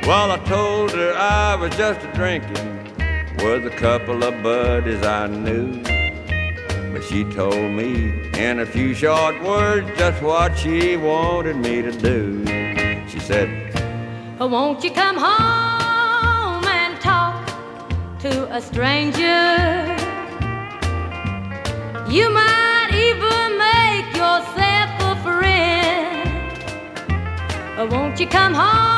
Well, I told her I was just a drinking with a couple of buddies I knew. But she told me in a few short words just what she wanted me to do. She said, "Oh, won't you come home and talk to a stranger? You might even make yourself a friend. Oh, won't you come home